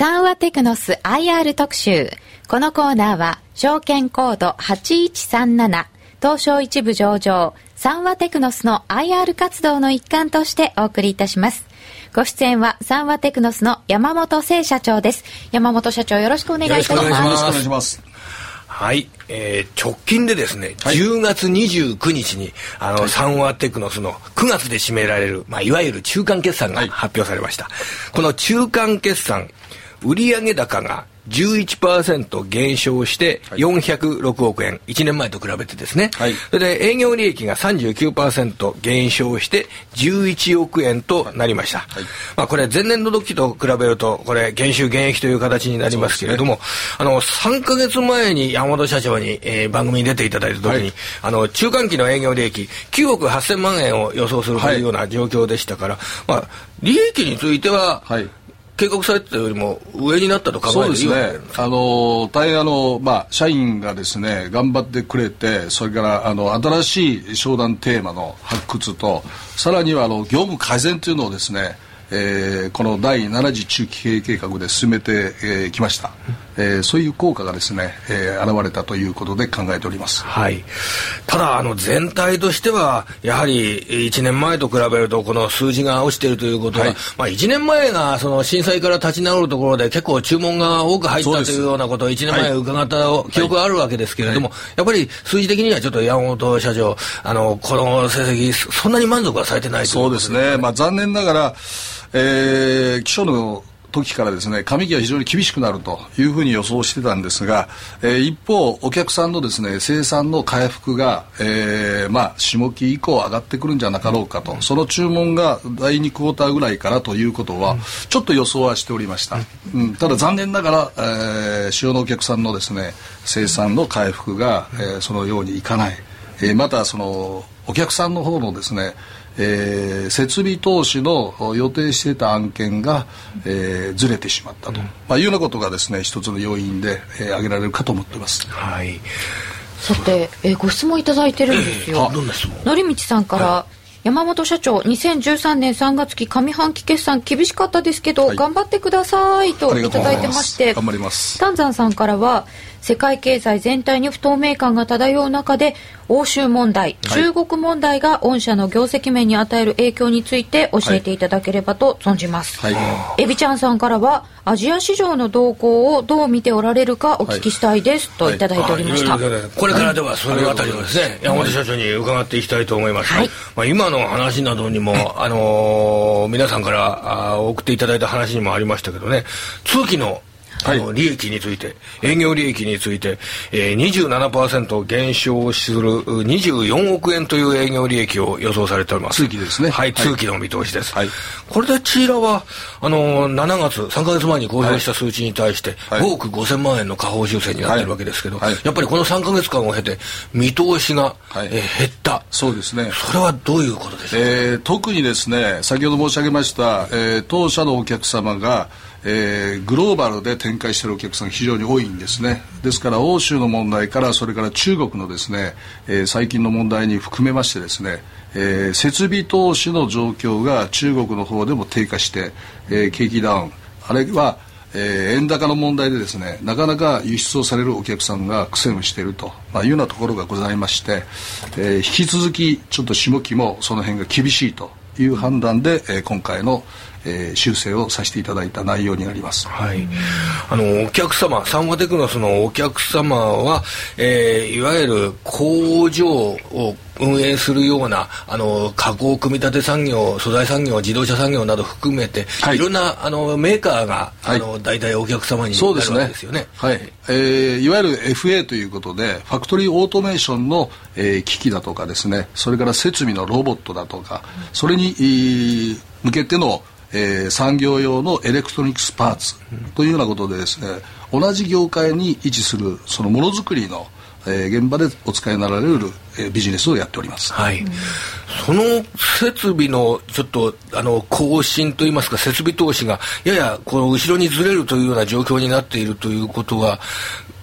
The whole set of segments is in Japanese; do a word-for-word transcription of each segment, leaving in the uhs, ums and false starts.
三和テクノス アイアール 特集。このコーナーは証券コードはちいちさんなな東証一部上場三和テクノスの アイアール 活動の一環としてお送りいたします。ご出演は三和テクノスの山本誠社長です。山本社長、よろしくお願いいたします。 よろしくお願いします。 はい、えー、直近でですね、はい、じゅうがつにじゅうくにちにあの、はい、三和テクノスのくがつで締められる、まあ、いわゆる中間決算が発表されました、はい、この中間決算、売上高が じゅういちパーセント 減少してよんひゃくろくおくえん、いちねんまえと比べてですね、はい、それで営業利益が さんじゅうきゅうパーセント 減少してじゅういちおくえんとなりました、はいはい。まあ、これ前年度度期と比べるとこれ減収減益という形になりますけれども、ね、あのさんかげつまえに山本社長に、えー、番組に出ていただいた時に、はい、あの中間期の営業利益きゅうおくはっせんまんえんを予想するというような状況でしたから、はい、まあ、利益については、はい、計画されてたよりも上になったと考えていいわけですね。 そうですね。あの大変あの、まあ、社員がですね頑張ってくれて、それからあの新しい商談テーマの発掘と、さらにはあの業務改善というのをですね、えー、このだいなな次中期経営計画で進めてき、えー、ました、えー、そういう効果がですね、えー、現れたということで考えております、 はい、ただあの全体としてはやはりいちねんまえと比べるとこの数字が落ちているということは、はい、まあ、いちねんまえがその震災から立ち直るところで結構注文が多く入ったというようなことをいちねんまえ伺った記憶があるわけですけれども、はいはい、やっぱり数字的にはちょっと山本社長、あのこの成績そんなに満足はされてないということですね。 そうですね、まあ、残念ながらえー、基礎の時からですね、上期は非常に厳しくなるというふうに予想してたんですが、えー、一方お客さんのですね生産の回復が、えー、まあ下期以降上がってくるんじゃなかろうかと、その注文がだいにクォーターぐらいからということはちょっと予想はしておりました、うん、ただ残念ながら、えー、主要のお客さんのですね生産の回復が、えー、そのようにいかない、えー、またそのお客さんの方のですねえー、設備投資の予定していた案件が、えー、ずれてしまったと、うん、まあ、いうようなことがですね一つの要因で、えー、挙げられるかと思っています、 はい、 さて、えー、ご質問いただいてるんですよ、 えー、どんな質問？ のりみちさんから、はい、山本社長にせんじゅうさんねんさんがつ期上半期決算厳しかったですけど、はい、頑張ってくださいといただいてまして、 頑張ります。 丹山さんからは世界経済全体に不透明感が漂う中で欧州問題、はい、中国問題が御社の業績面に与える影響について教えていただければと存じます、はいはい、エビちゃんさんからはアジア市場の動向をどう見ておられるかお聞きしたいです、はい、といただいておりました、はいはい、 これからではそれあたりをですね、はい、山本社長に伺っていきたいと思います、はい、まあ、今の話などにも、あのー、皆さんからあ送っていただいた話にもありましたけどね、通期のあの利益について、営業利益について、えー、にじゅうななパーセント 減少するにじゅうよんおくえんという営業利益を予想されております。 通期ですね。 はい、通期の見通しです。はい、これでチーラはあのしちがつさんかげつまえに公表した数値に対してごおくごせんまんえんの下方修正になってるわけですけど、はいはい、やっぱりこのさんかげつかんを経て見通しが、はい、えー、減った。 そうですね。 それはどういうことでしょうか。 えー、特にですね、先ほど申し上げました、えー、当社のお客様がえー、グローバルで展開しているお客さんが非常に多いんですね。ですから欧州の問題からそれから中国のですね、えー、最近の問題に含めましてですね、えー、設備投資の状況が中国の方でも低下して、えー、景気ダウン、あるいは、えー、円高の問題でですねなかなか輸出をされるお客さんが苦戦をしていると、まあ、いうようなところがございまして、えー、引き続きちょっと下期もその辺が厳しいという判断で、えー、今回のえー、修正をさせていただいた内容になります、 はい、あのお客様、三和テクノスのお客様は、えー、いわゆる工場を運営するようなあの加工組み立て産業、素材産業、自動車産業など含めて、はい、いろんなあのメーカーが、はい、あの大体お客様になるわけですよね。 はい、えー、いわゆる エフエー ということでファクトリーオートメーションの、えー、機器だとかですね、それから設備のロボットだとか、それに、えー、向けてのえー、産業用のエレクトロニクスパーツというようなことでですね、同じ業界に位置するそのものづくりの、えー、現場でお使いになられる、えー、ビジネスをやっております、 はい、その設備のちょっとあの更新といいますか設備投資がややこの後ろにずれるというような状況になっているということは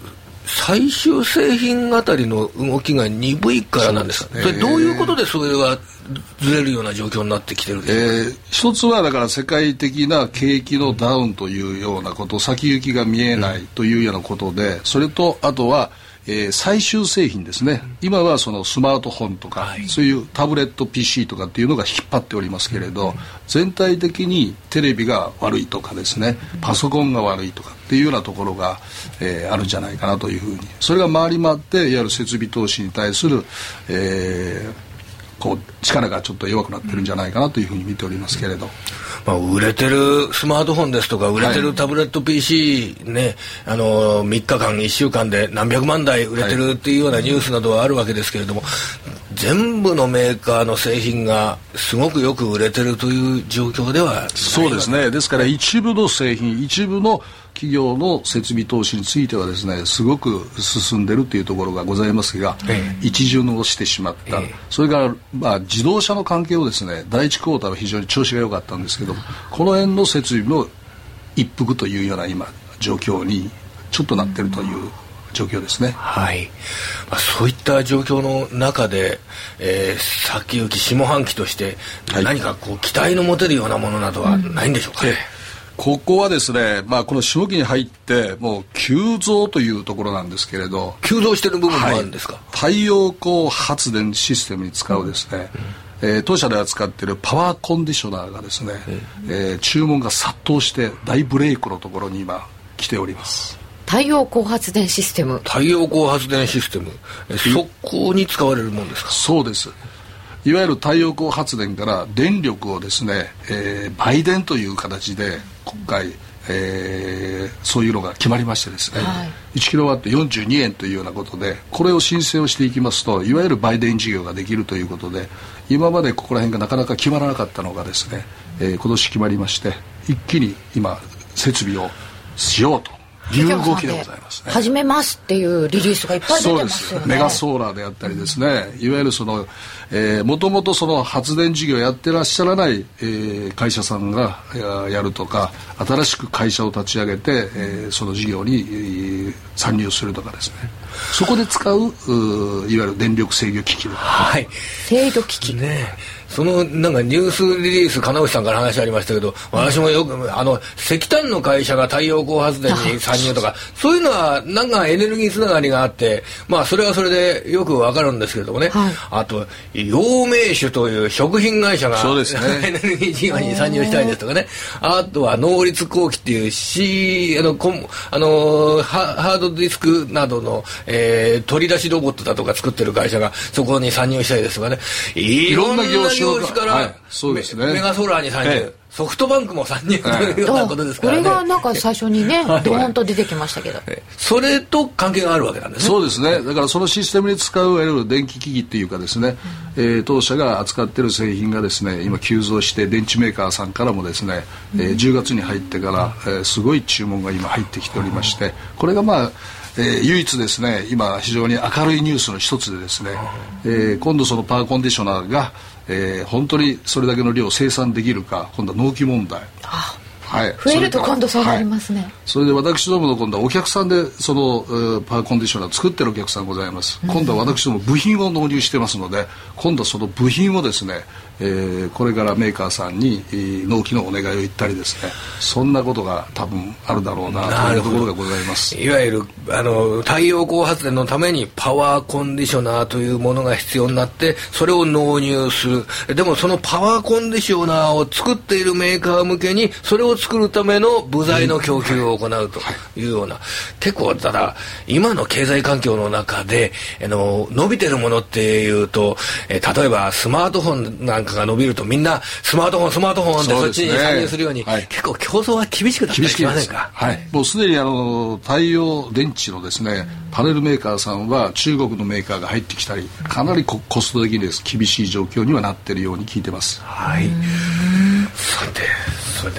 最終製品あたりの動きが鈍いからなんですか。それどういうことでそれがずれるような状況になってきてるんですか。 えー、一つはだから世界的な景気のダウンというようなこと、先行きが見えないというようなことで、うん、それとあとはえー、最終製品ですね、うん、今はそのスマートフォンとか、はい、そういうタブレット ピーシー とかっていうのが引っ張っておりますけれど、うん、全体的にテレビが悪いとかですね、パソコンが悪いとかっていうようなところが、えー、あるんじゃないかなというふうに、それが回り回っていわゆる設備投資に対する、えーこう力がちょっと弱くなってるんじゃないかなというふうに見ておりますけれど、 まあ、売れてるスマートフォンですとか売れてるタブレット ピーシー、ね、はい、あのみっかかんいっしゅうかんで何百万台売れてるっていうようなニュースなどはあるわけですけれども、はい、全部のメーカーの製品がすごくよく売れてるという状況ではない。 そうですね。ですから一部の製品、一部の企業の設備投資についてはですね、すごく進んでるというところがございますが、ええ、一巡をしてしまった、ええ、それから、まあ、自動車の関係をですね、第一クォーターは非常に調子が良かったんですけども、この辺の設備の一服というような今状況にちょっとなっているという状況ですね。 はい、まあ、そういった状況の中で、えー、先行き下半期として何かこう期待の持てるようなものなどはないんでしょうかね。うん、 ここはですね、まあ、この下期に入ってもう急増というところなんですけれど、 急増している部分もあるんですか。 はい、太陽光発電システムに使うですね、うんうん、えー、当社で扱っているパワーコンディショナーがですね、うん、えー、注文が殺到して大ブレイクのところに今来ております。 太陽光発電システム太陽光発電システム、そこに使われるものですか。 そうです。いわゆる太陽光発電から電力をですね、えー、売電という形で今回、えー、そういうのが決まりましてですね、はい、いちキロワットよんじゅうにえんというようなことで、これを申請をしていきますといわゆる売電事業ができるということで、今までここら辺がなかなか決まらなかったのがですね、えー、今年決まりまして一気に今設備をしようという動きでございますね。 始めますっていうリリースがいっぱい出てますよね。 そうです。メガソーラーであったりですね、いわゆるその、えー、もともとその発電事業をやってらっしゃらない、えー、会社さんがやるとか、新しく会社を立ち上げて、えー、その事業に、えー、参入するとかですね、そこで使う、ういわゆる電力制御機器、 はい、 制御機器ね。そのなんかニュースリリース、金内さんから話ありましたけど、私もよくあの石炭の会社が太陽光発電に参入とか、そういうのはなんかエネルギーつながりがあって、まあそれはそれでよくわかるんですけれどもね、はい、あと陽明酒という食品会社がそうですねエネルギー事業に参入したいですとかね、あとは能率工機っていう C あのコンあのハードディスクなどの、えー、取り出しロボットだとか作ってる会社がそこに参入したいですとかね、いろんな業種から、はい、 そうですね、 メガソーラーに参入、ええ、ソフトバンクも参入というようなことですからね。 これがなんか最初にね、はい、ドーンと出てきましたけど、 それと関係があるわけなんですね。 そうですね。だからそのシステムに使ういわゆる電気機器っていうかですね、うん、えー、当社が扱っている製品がですね、今急増して電池メーカーさんからもですね、うん、えー、じゅうがつに入ってから、えー、すごい注文が今入ってきておりまして、これがまあえー、唯一ですね、今非常に明るいニュースの一つでですね、えー、今度そのパワーコンディショナーが、えー、本当にそれだけの量を生産できるか、今度は納期問題、 あ、はい、増えると今度そうなりますね。 はい、それで私どもの今度はお客さんでその、えー、パワーコンディショナーを作ってるお客さんございます、うん、今度は私ども部品を納入してますので、今度はその部品をですね、えー、これからメーカーさんに、えー、納期のお願いを言ったりですね、そんなことが多分あるだろうなというところがございます。 いわゆるあの太陽光発電のためにパワーコンディショナーというものが必要になって、それを納入する。でもそのパワーコンディショナーを作っているメーカー向けにそれを作るための部材の供給を行うというような、結構ただ今の経済環境の中であの伸びてるものっていうと、え例えばスマートフォンなんかが伸びるとみんなスマートフォンスマートフォンってそっちに参入するように、はい、結構競争は厳しくなったりしませんか。 はい、もうすでにあの太陽電池のですね、パネルメーカーさんは中国のメーカーが入ってきたり、かなりコスト的にです厳しい状況にはなっているように聞いてます。 はい。それでそれで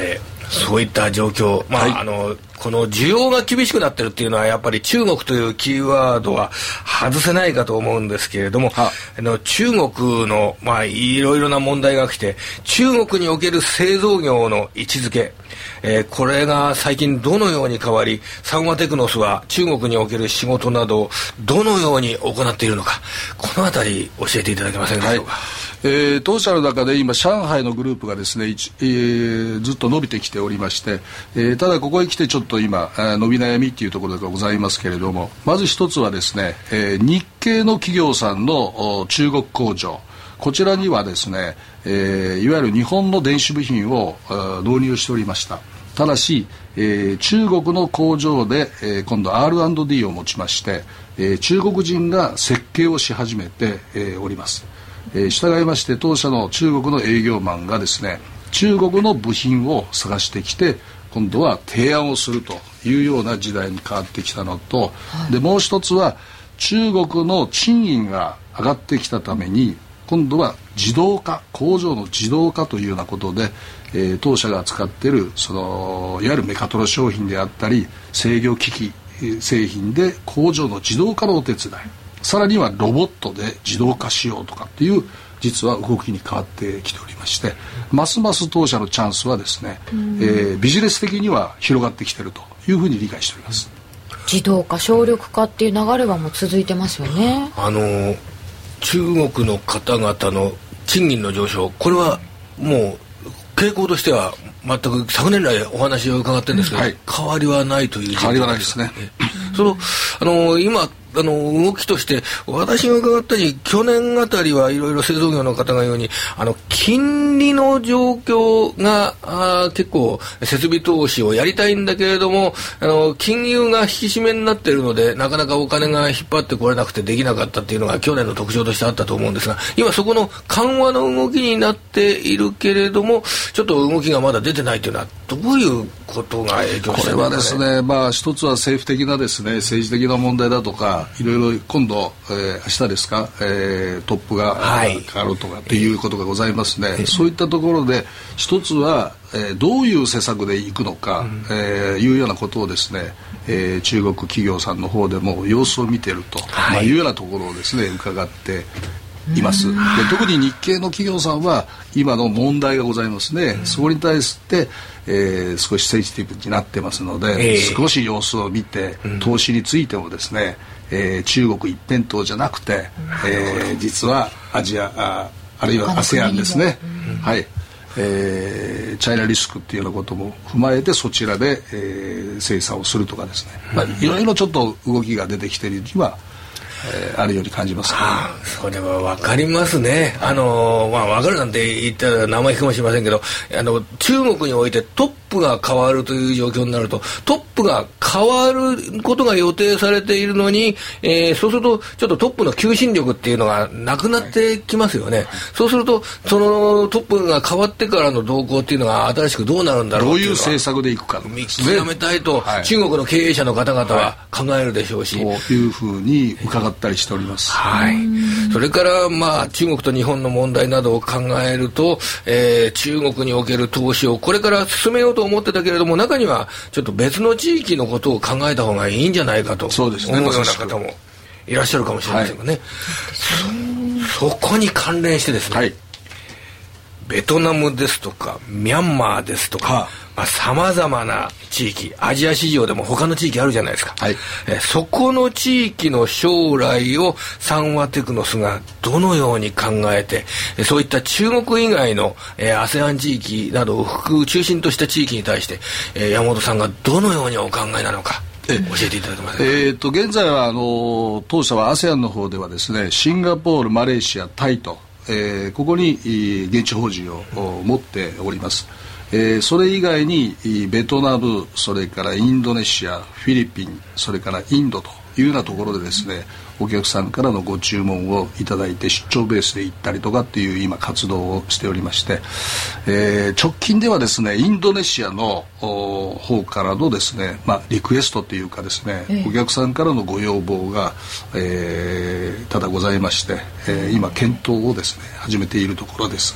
そういった状況、まあ、はい、あのこの需要が厳しくなってるっていうのはやっぱり中国というキーワードは外せないかと思うんですけれども、あの中国の、まあ、いろいろな問題が来て、中国における製造業の位置づけ、えー、これが最近どのように変わり、サンワテクノスは中国における仕事などをどのように行っているのか、このあたり教えていただけませんでしょうか。はい、 えー、当社の中で今上海のグループがですね、えー、ずっと伸びてきておりまして、えー、ただここへ来てちょっと今伸び悩みっていうところがございますけれども、まず一つはですね、えー、日系の企業さんの中国工場、こちらにはですね、えー、いわゆる日本の電子部品を導入しておりました。ただし、えー、中国の工場で、えー、今度 アールアンドディー を持ちまして、えー、中国人が設計をし始めて、えー、おります。えー、従いまして当社の中国の営業マンがですね、中国の部品を探してきて今度は提案をするというような時代に変わってきたのと、はい、でもう一つは中国の賃金が上がってきたために今度は自動化、工場の自動化というようなことで、えー、当社が扱っているそのいわゆるメカトロ商品であったり制御機器製品で工場の自動化のお手伝い、さらにはロボットで自動化しようとかっていう実は動きに変わってきておりまして、ますます当社のチャンスはですね、えー、ビジネス的には広がってきているというふうに理解しております。 自動化省力化っていう流れはもう続いてますよね。 あの中国の方々の賃金の上昇、これはもう傾向としては全く昨年来お話を伺ってるんですけど、はい、変わりはないという。 変わりはないですね。 そのあの今あの動きとして私が伺ったに去年あたりはいろいろ製造業の方が言うようにあの金利の状況があ結構設備投資をやりたいんだけれどもあの金融が引き締めになっているのでなかなかお金が引っ張ってこれなくてできなかったっていうのが去年の特徴としてあったと思うんですが、今そこの緩和の動きになっているけれどもちょっと動きがまだ出てないというのはどういうことが影響しているのかね。 これはですね、まあ一つは政府的なですね政治的な問題だとかいろいろ今度、えー、明日ですか、えー、トップが変わるとかっていうことがございますね、えー、そういったところで一つは、えー、どういう施策でいくのか、うんえー、いうようなことをですね、えー、中国企業さんの方でも様子を見ていると、はいまあ、いうようなところをですね伺っています。で特に日系の企業さんは今の問題がございますね、うん、そこに対して、えー、少しセンシティブになってますので、えー、少し様子を見て、うん、投資についてもですね、えー、中国一辺倒じゃなくて、えー、実はアジア あ, あるいは アセアン ですね、うんはいえー、チャイナリスクっていうようなことも踏まえてそちらで、えー、精査をするとかですね、まあ、いろいろちょっと動きが出てきているにはえー、あるように感じます、ね、 あそれは分かりますね。あの、まあ、分かるなんて言ったら生意気かもしれませんけどあの中国においてトップが変わるという状況になるとトップが変わることが予定されているのに、えー、そうするとちょっとトップの求心力っていうのがなくなってきますよね、はいはい、そうするとそのトップが変わってからの動向っていうのが新しくどうなるんだろうどういう政策でいくか見極めたいと、はい、中国の経営者の方々は考えるでしょうし、 はい、というふうに伺ったりしております、 はい、それからまあ中国と日本の問題などを考えると、えー、中国における投資をこれから進めようと思ってたけれども中にはちょっと別の地域のことを考えた方がいいんじゃないかと思うような方もいらっしゃるかもしれませんがね、はい、そ, そこに関連してですね、はい、ベトナムですとかミャンマーですとかさまざまな地域アジア市場でも他の地域あるじゃないですか、はい、えそこの地域の将来をサンワテクノスがどのように考えてそういった中国以外の、えー、アセアン 地域などを含む中心とした地域に対して、えー、山本さんがどのようにお考えなのか教えていただけますか。 えー、と現在はあの当社は アセアン の方ではですねシンガポールマレーシアタイと、えー、ここに現地法人を持っております。えー、それ以外にベトナムそれからインドネシアフィリピンそれからインドというようなところでですねお客さんからのご注文をいただいて出張ベースで行ったりとかっていう今活動をしておりまして、えー、直近ではですねインドネシアの方からのですね、まあ、リクエストというかですね、えー、お客さんからのご要望が、えー、ただございまして、えー、今検討をですね始めているところです。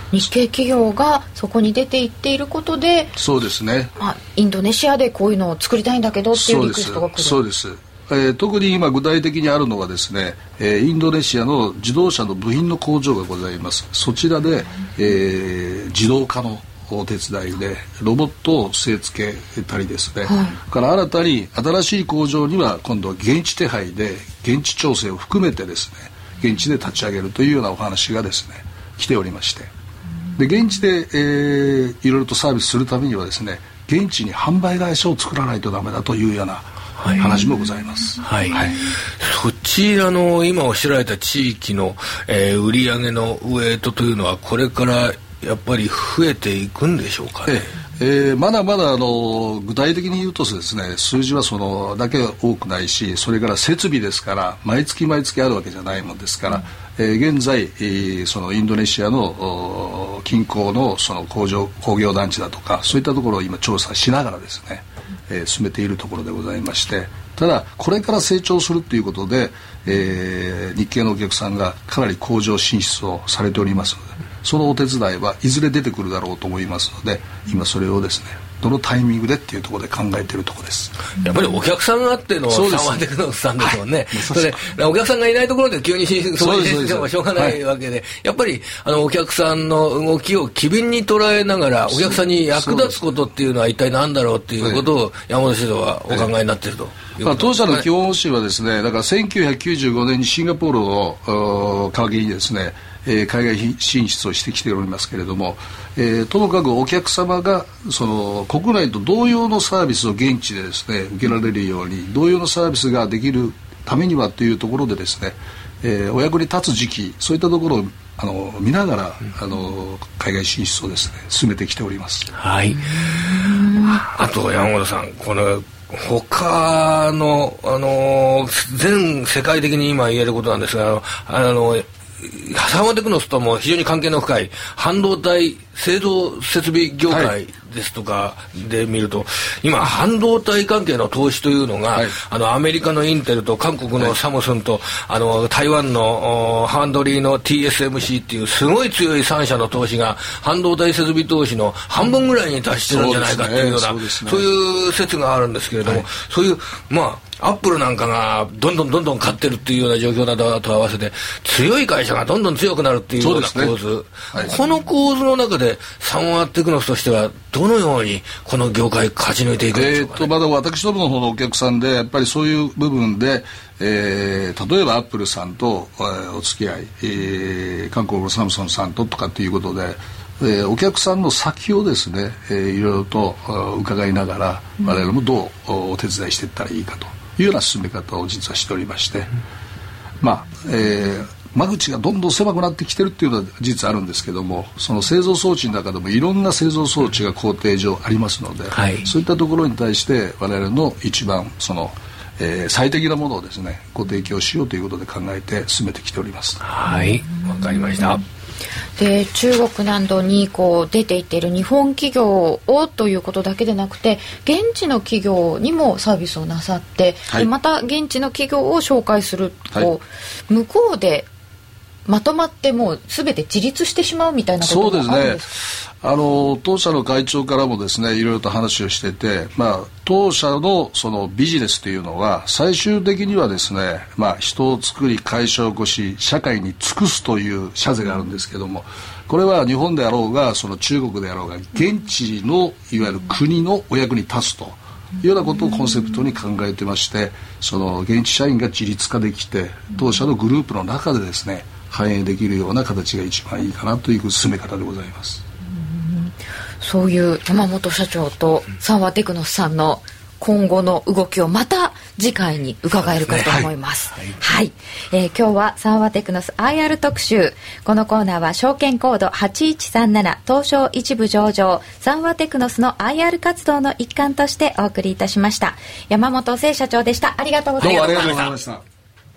日系企業がそこに出ていっていることで、 そうですね、 まあ、インドネシアでこういうのを作りたいんだけどっていうリクエストが来る。 そうです、そうです。えー、特に今具体的にあるのはですね、えー、インドネシアの自動車の部品の工場がございます。そちらで、えー、自動化のお手伝いでロボットを据え付けたりですね、はい、から新たに新しい工場には今度は現地手配で現地調整を含めてですね、現地で立ち上げるというようなお話がですね来ておりまして、で現地で、えー、いろいろとサービスするためにはですね、現地に販売会社を作らないとダメだというような話もございます。 はいはいはい、そちらの今おっしゃられた地域の、えー、売上のウエイトというのはこれからやっぱり増えていくんでしょうかね。 えーえー、まだまだあの具体的に言うとですね、数字はそのだけ多くないし、それから設備ですから毎月毎月あるわけじゃないもんですから、うん、えー、現在、えー、そのインドネシアの近郊のその工場工業団地だとかそういったところを今調査しながらですね、えー、進めているところでございまして、ただこれから成長するということで、えー、日系のお客さんがかなり工場進出をされておりますので、そのお手伝いはいずれ出てくるだろうと思いますので、今それをですねどのタイミングでっていうところで考えているところです。 やっぱりお客さんがあってのサンワテクノスさんですもんね。はい、それでお客さんがいないところで急にそういうしてもしょうがないわけで、やっぱりあのお客さんの動きを機敏に捉えながらお客さんに役立つことっていうのは一体何だろうっていうことを山本指導はお考えになっているということ、 まあ、当社の基本方針はですね、だからせんきゅうひゃくきゅうじゅうごねんにシンガポールを皮切りにですね、えー、海外進出をしてきておりますけれども、えー、ともかくお客様がその国内と同様のサービスを現地でですね受けられるように、同様のサービスができるためにはというところでですね、えー、お役に立つ時期、そういったところをあの見ながら、うん、あの海外進出をですね進めてきております。 はい。あと山本さん、この他のあの全世界的に今言えることなんですが、あのあのサンワテクノスとも非常に関係の深い半導体製造設備業界ですとかで見ると、はい、今半導体関係の投資というのが、はい、あのアメリカのインテルと韓国のサムスンと、はい、あの台湾のハンドリーの ティーエスエムシー っていうすごい強いさん社の投資が半導体設備投資の半分ぐらいに達してるんじゃないかっていうような、そうですね、そういう説があるんですけれども、はい、そういうまあアップルなんかがどんどんどんどん買ってるっていうような状況などと合わせて強い会社がどんどん強くなるっていうような構図、ね、はい、この構図の中でサンワテクノスとしてはどのようにこの業界勝ち抜いていくんでしょうかね。 えー、とまだ私どもの方のお客さんでやっぱりそういう部分で、えー、例えばアップルさんと、えー、お付き合い、えー、韓国のサムソンさんととかっていうことで、えー、お客さんの先をですね、えー、いろいろと伺いながら我々もどうお手伝いしていったらいいかというような進め方を実はしておりまして、まあ、えー、間口がどんどん狭くなってきてるっていうのは事実あるんですけども、その製造装置の中でもいろんな製造装置が工程上ありますので、はい、そういったところに対して我々の一番その、えー、最適なものをですねご提供しようということで考えて進めてきております。 はい、わかりました。 で中国などにこう出ていっている日本企業をということだけでなくて、現地の企業にもサービスをなさって、はい、でまた現地の企業を紹介する、はい、こう向こうでまとまってもう全て自立してしまうみたいなこともあるんですか？ そうですね、あの当社の会長からもですねいろいろと話をしてて、まあ、当社のそのビジネスというのは最終的にはですね、まあ、人を作り会社を起こし社会に尽くすという社是があるんですけども、これは日本であろうがその中国であろうが現地のいわゆる国のお役に立つというようなことをコンセプトに考えてまして、その現地社員が自立化できて当社のグループの中でですね反映できるような形が一番いいかなという進め方でございます。 うん、そういう山本社長とサンワテクノスさんの今後の動きをまた次回に伺えるかと思います。はい、はいはい、えー、今日はサンワテクノス アイアール 特集。このコーナーは証券コードはちいちさんなな東証一部上場サンワテクノスの アイアール 活動の一環としてお送りいたしました。山本誠社長でした。ありがとうございました。 どうもありがとうございました。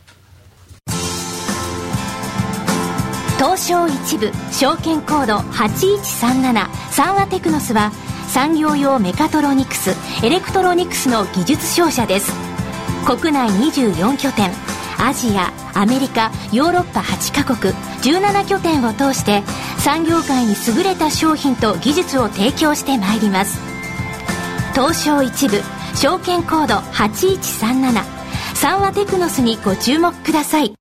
東証一部証券コードはちいちさんななサンワテクノスは産業用メカトロニクスエレクトロニクスの技術商社です。国内にじゅうよん拠点、アジア、アメリカ、ヨーロッパはちカ国じゅうなな拠点を通して産業界に優れた商品と技術を提供してまいります。東証一部証券コードはちいちさんなな、三和テクノスにご注目ください。